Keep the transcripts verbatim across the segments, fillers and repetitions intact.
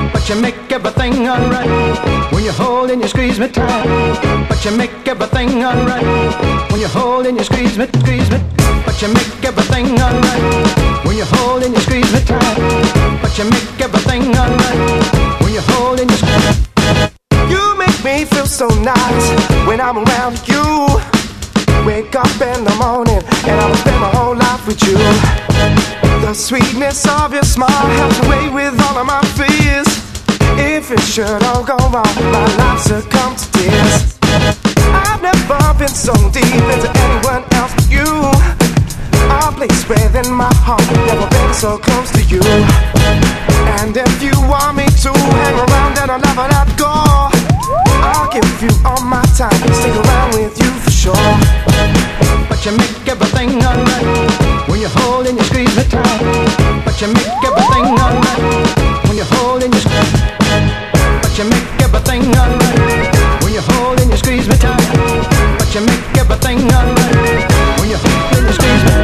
but you make everything alright. When you hold and you squeeze me tight, but you make everything alright. When you hold and you squeeze me, squeeze me, but you make everything alright. When you hold and you squeeze me tight, but you make everything alright. When you hold and you squeeze me. You make me feel so nice when I'm around you. Wake up in the morning and I will spend my whole life with you. The sweetness of your smile helps away with all of my fears. If it should all go wrong, my life succumbs to tears. I've never been so deep into anyone else but you. A place within my heart, never been so close to you. And if you want me to hang around, then I'll never let go. I'll give you all my time, stick around with you for sure. But you make everything alright when you hold and you squeeze me tight. But you make everything alright when you hold and you squeeze. But you make everything alright when you hold and you squeeze me tight. But you make everything alright when you hold and you squeeze me.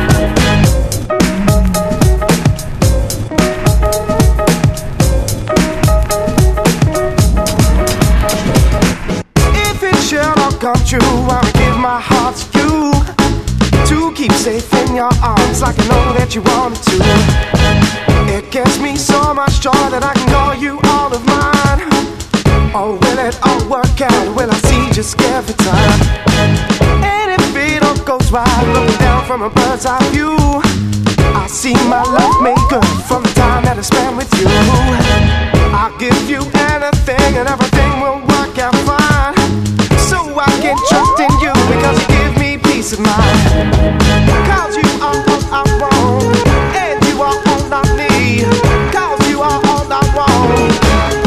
If it should all come true, I'll give my heart to you, to keep safe in your arms like I know that you wanted to. It gives me so much joy that I can call you all of mine. Oh, will it all work out? Will I see just every time? And if it all goes right, looking down from a bird's eye view, I see my love made good from the time that I spent with you. I'll give you anything and everything will work out fine. So I can trust in you because you give me peace of mind. Cause you are all I want, and you are all I need. Cause you are all I want.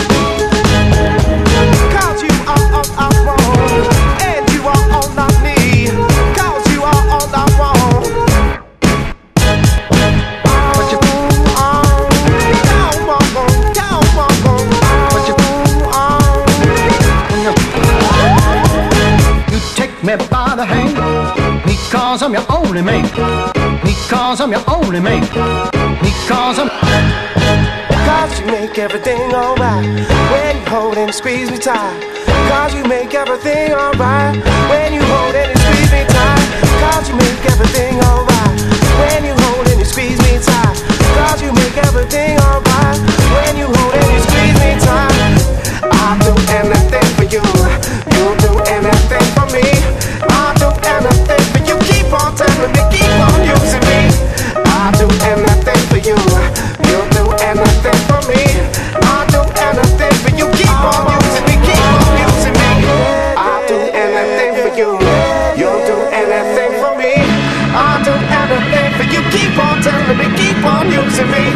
Cause you are all I want, and you are all I need. Cause you are all I want. But you, you take me by the hand, because I'm your only man. Because I'm your only man. Because I'm. Cause you make everything alright when you hold and squeeze me tight. Cause you make everything alright when you hold and you squeeze me tight. Cause you make everything alright when you hold and you squeeze me tight. Cause you make everything alright when you hold and you squeeze me tight. I'll do anything for you, you'll do anything for me. I'll do anything for you, keep on telling me, keep on using me. I'll do anything for you, you'll do anything for me. I'll do anything for you, keep on using me, keep on using me. I'll do anything for you, you'll do anything for me. I'll do anything for you, keep on telling me, keep on using me.